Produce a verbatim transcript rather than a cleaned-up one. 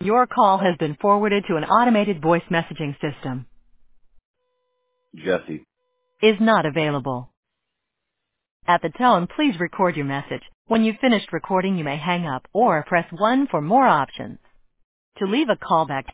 Your call has been forwarded to an automated voice messaging system. Jesse. Is not available. At the tone, please record your message. When you've finished recording, you may hang up or press one for more options. To leave a callback